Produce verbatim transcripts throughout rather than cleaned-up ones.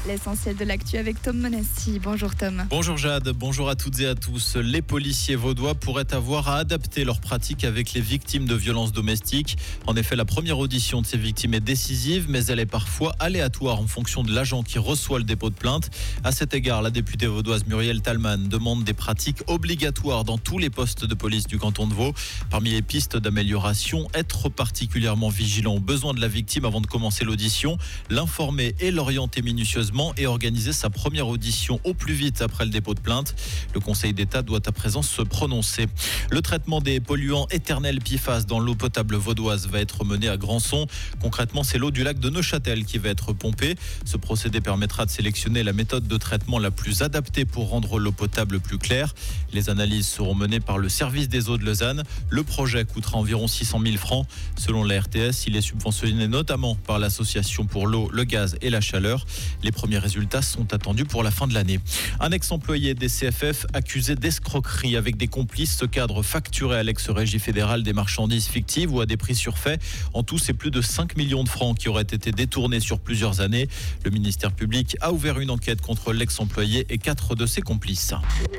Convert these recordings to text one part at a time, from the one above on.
L'essentiel de l'actu avec Tom Monassi. Bonjour Tom. Bonjour Jade, bonjour à toutes et à tous. Les policiers vaudois pourraient avoir à adapter leurs pratiques avec les victimes de violences domestiques. En effet, la première audition de ces victimes est décisive, mais elle est parfois aléatoire en fonction de l'agent qui reçoit le dépôt de plainte. À cet égard, la députée vaudoise Muriel Talman demande des pratiques obligatoires dans tous les postes de police du canton de Vaud. Parmi les pistes d'amélioration, être particulièrement vigilant aux besoins de la victime avant de commencer l'audition, l'informer et l'orienter minutieusement et organiser sa première audition au plus vite après le dépôt de plainte. Le Conseil d'État doit à présent se prononcer. Le traitement des polluants éternels P F A S dans l'eau potable vaudoise va être mené à Grandson. Concrètement, c'est l'eau du lac de Neuchâtel qui va être pompée. Ce procédé permettra de sélectionner la méthode de traitement la plus adaptée pour rendre l'eau potable plus claire. Les analyses seront menées par le service des eaux de Lausanne. Le projet coûtera environ six cent mille francs. Selon la R T S, il est subventionné notamment par l'association pour l'eau, le gaz et la chaleur. Les premiers résultats sont attendus pour la fin de l'année. Un ex-employé des C F F accusé d'escroquerie avec des complices. Ce cadre facturé à l'ex-régie fédérale des marchandises fictives ou à des prix surfaits. En tout, c'est plus de cinq millions de francs qui auraient été détournés sur plusieurs années. Le ministère public a ouvert une enquête contre l'ex-employé et quatre de ses complices.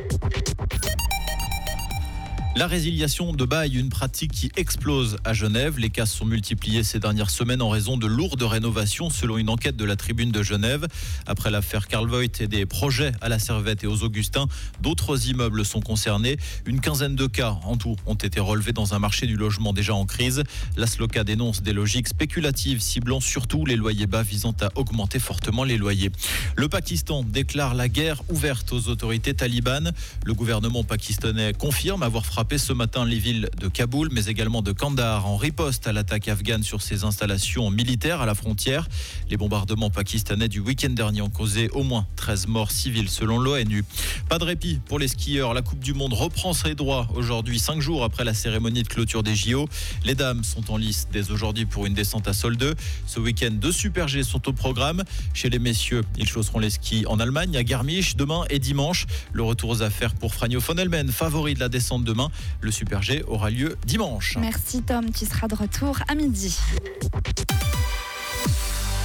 La résiliation de bail, une pratique qui explose à Genève. Les cas sont multipliés ces dernières semaines en raison de lourdes rénovations, selon une enquête de la Tribune de Genève. Après l'affaire Karl Voigt et des projets à la Servette et aux Augustins, d'autres immeubles sont concernés. Une quinzaine de cas en tout ont été relevés dans un marché du logement déjà en crise. L'Asloca dénonce des logiques spéculatives ciblant surtout les loyers bas visant à augmenter fortement les loyers. Le Pakistan déclare la guerre ouverte aux autorités talibanes. Le gouvernement pakistanais confirme avoir frappé ce matin les villes de Kaboul, mais également de Kandahar, en riposte à l'attaque afghane sur ses installations militaires à la frontière. Les bombardements pakistanais du week-end dernier ont causé au moins treize morts civiles selon l'ONU. Pas de répit pour les skieurs. La Coupe du Monde reprend ses droits aujourd'hui, cinq jours après la cérémonie de clôture des J O. Les dames sont en lice dès aujourd'hui pour une descente à Soldeux. Ce week-end, deux Super G sont au programme. Chez les messieurs, ils chausseront les skis en Allemagne, à Garmisch, demain et dimanche. Le retour aux affaires pour Franjo von Helmen, favori de la descente demain. Le Super G aura lieu dimanche. Merci Tom, tu seras de retour à midi.